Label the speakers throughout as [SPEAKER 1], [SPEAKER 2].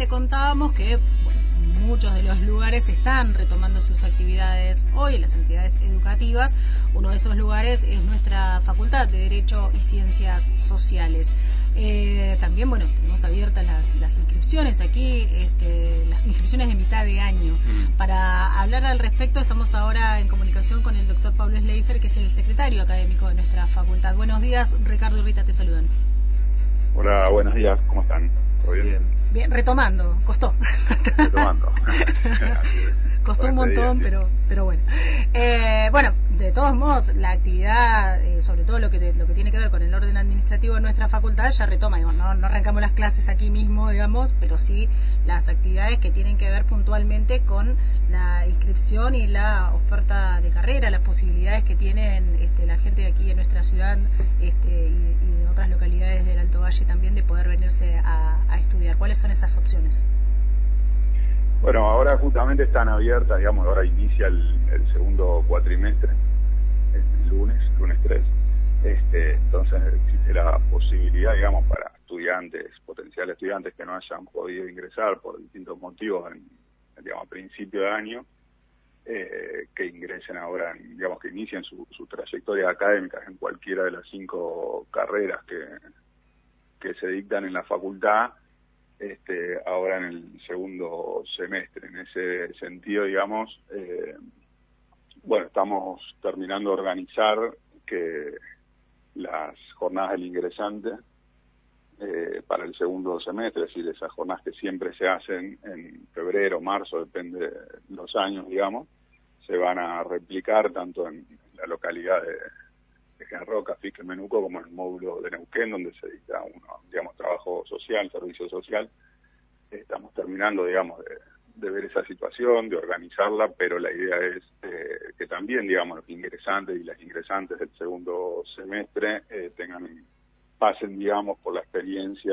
[SPEAKER 1] contábamos que muchos de los lugares están retomando sus actividades hoy, las entidades educativas. Uno de esos lugares es nuestra Facultad de Derecho y Ciencias Sociales. También, tenemos abiertas las inscripciones aquí, las inscripciones de mitad de año. Para hablar al respecto, estamos ahora en comunicación con el doctor Pablo Schleifer, que es el secretario académico de nuestra facultad. Buenos días, Ricardo y Rita te saludan.
[SPEAKER 2] Hola, buenos días, ¿cómo están? ¿Todo bien?
[SPEAKER 1] Bien, retomando, costó.
[SPEAKER 2] Retomando.
[SPEAKER 1] Costó un montón, pero bueno. De todos modos, la actividad, sobre todo lo que tiene que ver con el orden administrativo de nuestra facultad, ya retoma, no arrancamos las clases aquí mismo, pero sí las actividades que tienen que ver puntualmente con la inscripción y la oferta de carrera, las posibilidades que tienen la gente de aquí en nuestra ciudad y de otras localidades del Alto Valle también de poder venirse a estudiar. ¿Cuáles son esas opciones?
[SPEAKER 2] Bueno, ahora justamente están abiertas, ahora inicia el segundo cuatrimestre, el lunes 3. Entonces existe la posibilidad, para potenciales estudiantes que no hayan podido ingresar por distintos motivos a principio de año, que ingresen ahora, que inicien su trayectoria académica en cualquiera de las 5 carreras que se dictan en la facultad, ahora en el segundo semestre. En ese sentido, estamos terminando de organizar que las jornadas del ingresante para el segundo semestre, es decir, esas jornadas que siempre se hacen en febrero, marzo, depende de los años, se van a replicar tanto en la localidad de General Roca, Fisque, Menuco, como en el módulo de Neuquén, donde se dicta trabajo social, servicio social. Estamos terminando, de ver esa situación, de organizarla, pero la idea es que también, los ingresantes y las ingresantes del segundo semestre pasen, por la experiencia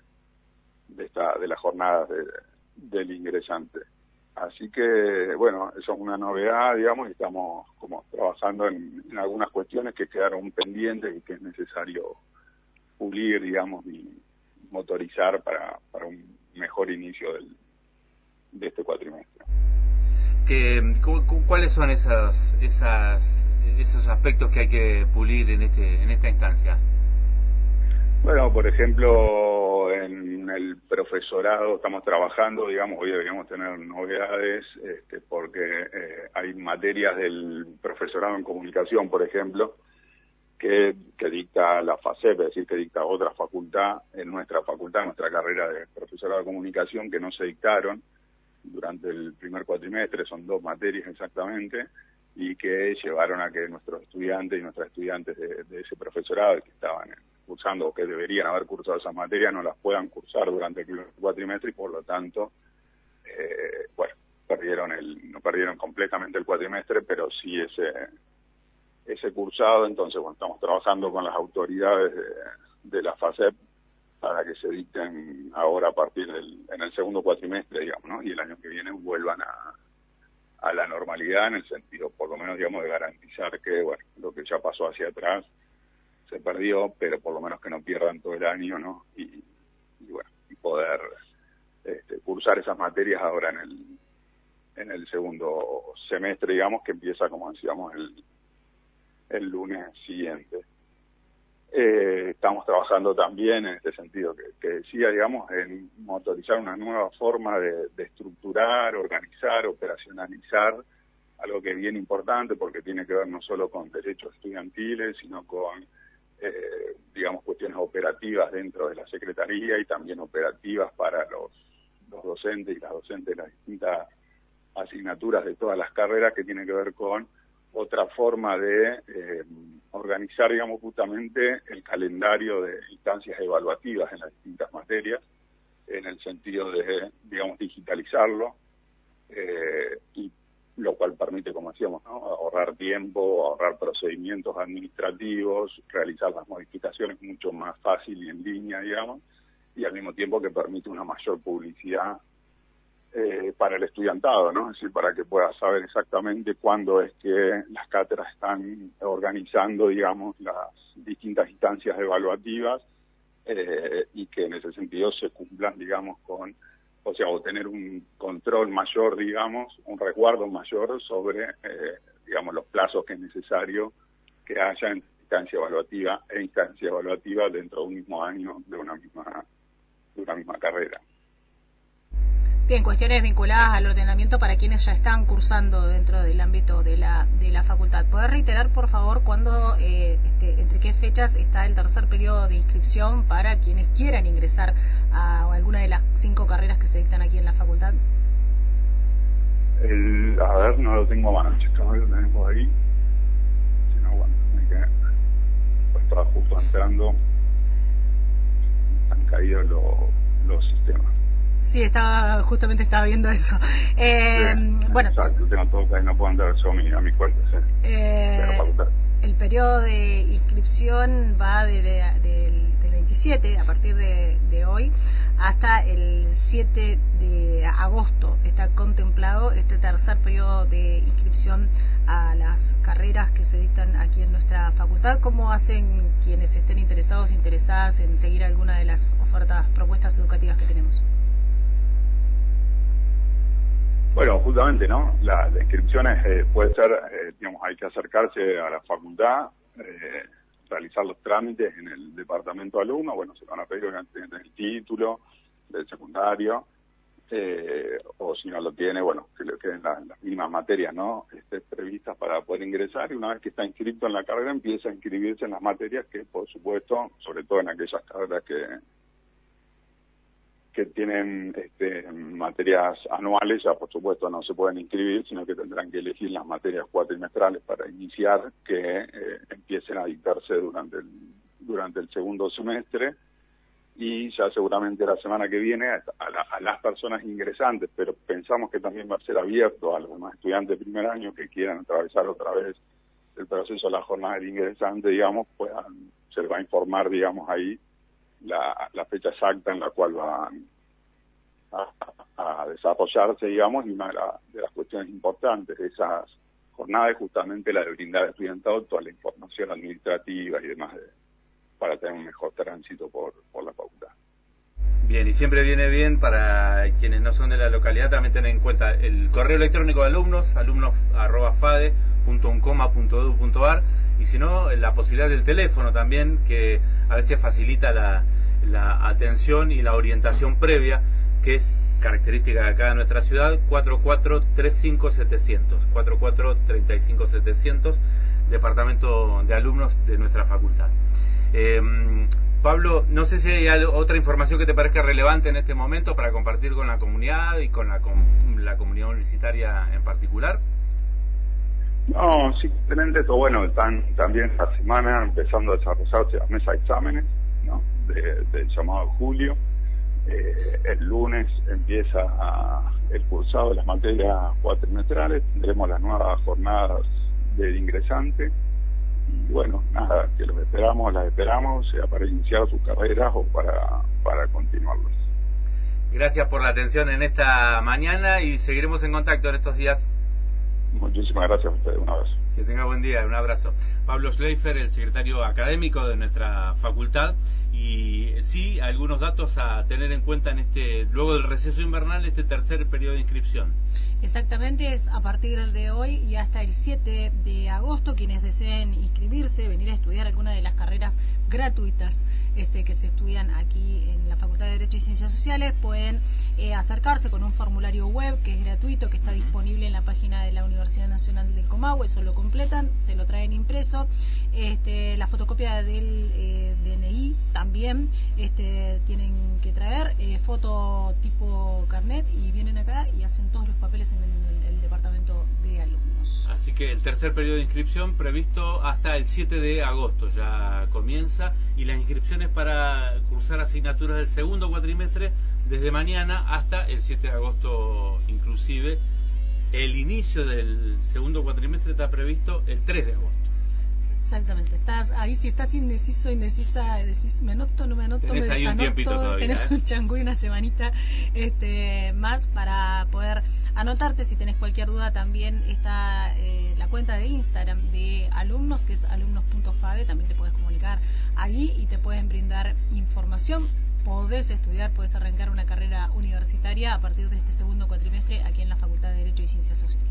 [SPEAKER 2] de las jornadas del ingresante. Así que, eso es una novedad, y estamos como trabajando en algunas cuestiones que quedaron pendientes y que es necesario pulir, y motorizar para un mejor inicio de este cuatrimestre.
[SPEAKER 3] ¿Cuáles son esos aspectos que hay que pulir en esta instancia?
[SPEAKER 2] Bueno, por ejemplo, en el profesorado estamos trabajando, hoy deberíamos tener novedades, porque hay materias del profesorado en comunicación, por ejemplo, que dicta la FACEP, es decir, que dicta otra facultad, en nuestra facultad, nuestra carrera de profesorado de comunicación, que no se dictaron durante el primer cuatrimestre, son 2 materias exactamente, y que llevaron a que nuestros estudiantes y nuestras estudiantes de ese profesorado que estaban cursando o que deberían haber cursado esas materias no las puedan cursar durante el primer cuatrimestre y por lo tanto, no perdieron completamente el cuatrimestre, pero sí ese cursado. Entonces, estamos trabajando con las autoridades de la FACEP para que se dicten ahora a partir en el segundo cuatrimestre, y el año que viene vuelvan a la normalidad, en el sentido, por lo menos, de garantizar que, lo que ya pasó hacia atrás se perdió, pero por lo menos que no pierdan todo el año, y poder cursar esas materias ahora en el segundo semestre, que empieza, como decíamos, el lunes siguiente. Estamos trabajando también en este sentido que decía, en motorizar una nueva forma de estructurar, organizar, operacionalizar, algo que es bien importante porque tiene que ver no solo con derechos estudiantiles, sino con, cuestiones operativas dentro de la Secretaría y también operativas para los docentes y las docentes de las distintas asignaturas de todas las carreras, que tiene que ver con otra forma de organizar, justamente el calendario de instancias evaluativas en las distintas materias, en el sentido de, digitalizarlo, y lo cual permite, como decíamos, ahorrar tiempo, ahorrar procedimientos administrativos, realizar las modificaciones mucho más fácil y en línea, y al mismo tiempo que permite una mayor publicidad para el estudiantado, es decir, para que pueda saber exactamente cuándo es que las cátedras están organizando, las distintas instancias evaluativas, y que en ese sentido se cumplan, con sea, o tener un control mayor, digamos, un resguardo mayor sobre, digamos, los plazos que es necesario que haya en instancia evaluativa e instancia evaluativa dentro de un mismo año de una misma carrera.
[SPEAKER 1] Bien, cuestiones vinculadas al ordenamiento para quienes ya están cursando dentro del ámbito de la facultad. ¿Podés reiterar, por favor, entre qué fechas está el tercer periodo de inscripción para quienes quieran ingresar a alguna de las 5 carreras que se dictan aquí en la facultad?
[SPEAKER 2] A ver, no lo tengo a mano, chicos, lo tenemos ahí. Si no, bueno, pues estaba justo entrando, han caído los sistemas.
[SPEAKER 1] Sí, justamente estaba viendo eso. Bueno,
[SPEAKER 2] exacto, tengo todo que no puedo entrar yo a mi cuenta.
[SPEAKER 1] El periodo de inscripción va del 27, a partir de hoy, hasta el 7 de agosto. Está contemplado este tercer periodo de inscripción a las carreras que se dictan aquí en nuestra facultad. ¿Cómo hacen quienes estén interesadas en seguir alguna de las propuestas educativas que tenemos?
[SPEAKER 2] Bueno, justamente, ¿no? La inscripción puede ser, digamos, hay que acercarse a la facultad, realizar los trámites en el departamento de alumnos. Bueno, se van a pedir el título del secundario, o si no lo tiene, bueno, que le queden las mismas materias, ¿no? Previstas para poder ingresar, y una vez que está inscrito en la carrera empieza a inscribirse en las materias que, por supuesto, sobre todo en aquellas carreras que tienen materias anuales, ya por supuesto no se pueden inscribir, sino que tendrán que elegir las materias cuatrimestrales para iniciar, que empiecen a dictarse durante el segundo semestre, y ya seguramente la semana que viene a las personas ingresantes, pero pensamos que también va a ser abierto a los demás estudiantes de primer año que quieran atravesar otra vez el proceso de la jornada del ingresante, digamos, se les va a informar, digamos, ahí la fecha exacta en la cual van a desarrollarse, digamos, y una de las cuestiones importantes de esas jornadas es justamente la de brindar al estudiantado toda la información administrativa y demás para tener un mejor tránsito por la facultad.
[SPEAKER 3] Bien, y siempre viene bien para quienes no son de la localidad también tener en cuenta el correo electrónico de alumnos@fade.uncoma.edu.ar, y si no, la posibilidad del teléfono también, que a veces facilita la atención y la orientación previa, que es característica de acá de nuestra ciudad, 44-35-700, 44-35-700, departamento de alumnos de nuestra facultad. Pablo, no sé si hay otra información que te parezca relevante en este momento para compartir con la comunidad y con la comunidad universitaria en particular.
[SPEAKER 2] No, simplemente esto, bueno, están también esta semana empezando a desarrollarse las mesas de exámenes, ¿no? del llamado de julio. El lunes empieza el cursado de las materias cuatrimestrales, tendremos las nuevas jornadas del ingresante, y bueno, nada, que las esperamos, sea para iniciar sus carreras o para continuarlas.
[SPEAKER 3] Gracias por la atención en esta mañana y seguiremos en contacto en estos días.
[SPEAKER 2] Muchísimas gracias a ustedes, un abrazo.
[SPEAKER 3] Que tenga buen día, un abrazo. Pablo Schleifer, el secretario académico de nuestra facultad, y sí, algunos datos a tener en cuenta en luego del receso invernal, este tercer periodo de inscripción.
[SPEAKER 1] Exactamente, es a partir de hoy y hasta el 7 de agosto. Quienes deseen inscribirse, venir a estudiar alguna de las carreras gratuitas que se estudian aquí en la Facultad de Derecho y Ciencias Sociales, pueden acercarse con un formulario web que es gratuito, que está disponible en la página de la Universidad Nacional del Comahue. Eso lo completan, se lo traen impreso, la fotocopia del DNI también tienen que traer, foto tipo carnet, y vienen acá y hacen todos los papeles en el departamento de alumnos.
[SPEAKER 3] Así que el tercer periodo de inscripción previsto hasta el 7 de agosto ya comienza, y las inscripciones para cursar asignaturas del segundo cuatrimestre desde mañana hasta el 7 de agosto inclusive. El inicio del segundo cuatrimestre está previsto el 3 de agosto.
[SPEAKER 1] Exactamente, estás ahí, si estás indeciso, indecisa, decís, me anoto, no me anoto,
[SPEAKER 3] tenés
[SPEAKER 1] me
[SPEAKER 3] ahí
[SPEAKER 1] desanoto,
[SPEAKER 3] un tiempito todavía,
[SPEAKER 1] tenés un changüí, una semanita más para poder anotarte. Si tenés cualquier duda, también está la cuenta de Instagram de alumnos, que es alumnos.fade, también te puedes comunicar ahí y te pueden brindar información podés estudiar, podés arrancar una carrera universitaria a partir de este segundo cuatrimestre aquí en la Facultad de Derecho y Ciencias Sociales.